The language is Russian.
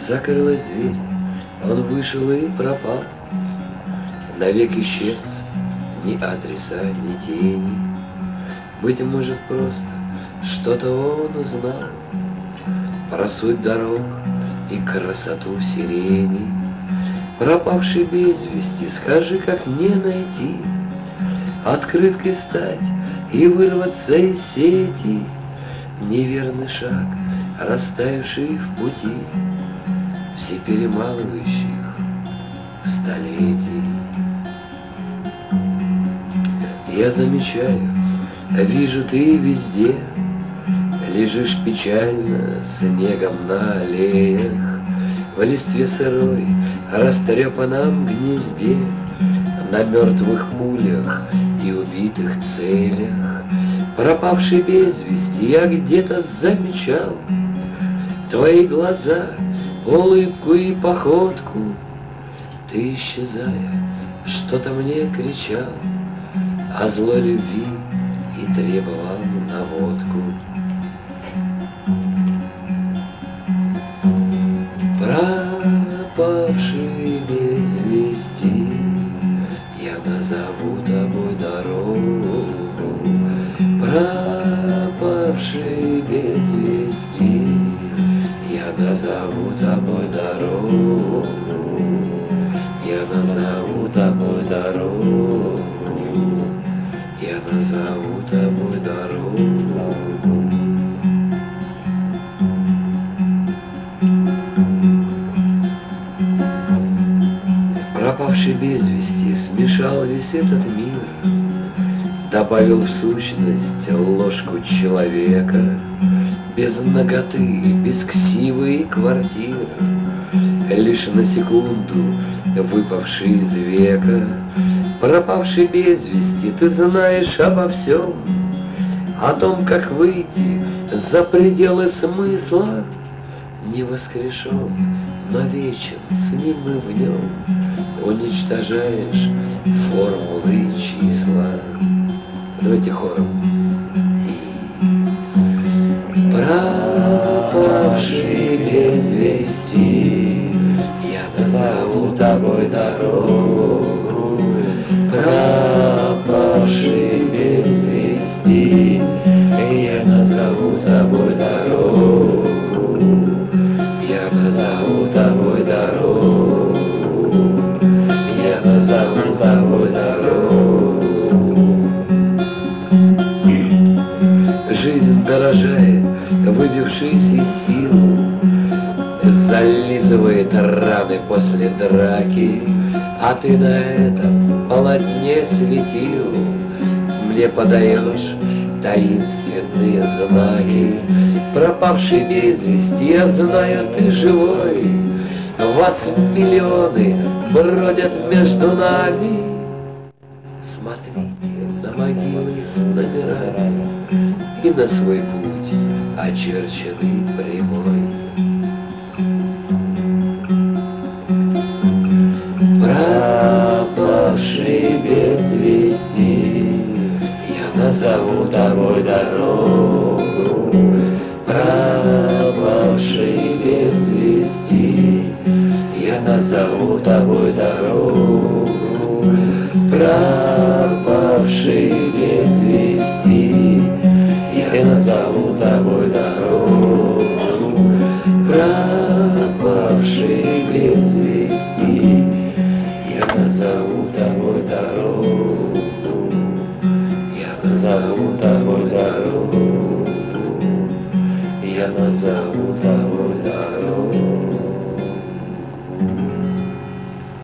Закрылась дверь, он вышел и пропал. Навек исчез ни адреса, ни тени. Быть может, просто что-то он узнал про суть дорог и красоту сирени. Пропавший без вести, скажи, как не найти, открыткой стать и вырваться из сети. Неверный шаг, растаявший в пути всеперемалывающих столетий. Я замечаю, вижу, ты везде лежишь печально снегом на аллеях, в листве сырой, растрепанном гнезде, на мертвых пулях и убитых целях. Пропавший без вести, я где-то замечал твои глаза, улыбку и походку. Ты, исчезая, что-то мне кричал о злой любви и требовал наводку. Пропавший без вести, я назову тобой дорогу. Пропавший без вести, я назову тобой дорогу. Я назову тобой дорогу. Я назову тобой дорогу. Пропавший без вести смешал весь этот мир, добавил в сущность ложку человека, без наготы, без ксивы и квартир, лишь на секунду выпавший из века. Пропавший без вести, ты знаешь обо всем, о том, как выйти за пределы смысла. Не воскрешен, но вечен, с ним и в нем уничтожаешь формулы и числа. Давайте хором. Пропавший без вести, я назову тобой дорогу. Пропавший без вести, я назову тобой дорогу. Я назову тобой дорогу. Я назову тобой дорогу. Жизнь дорожает, выбившись из сил, зализывает раны после драки, а ты на этом полотне светил мне подаешь таинственные знаки. Пропавший без вести, я знаю, ты живой, вас миллионы бродят между нами. Смотрите на могилы с номерами и на свой путь, очерченный прямой. Пропавший без вести, я назову тобой дорогу. Пропавший без вести, я назову тобой дорогу. Пропавший без вести, я назову тобой дорогу. Пропавший без вести, я назову тобой дорогу. Я назову тобой дорогу. Я назову тобой дорогу.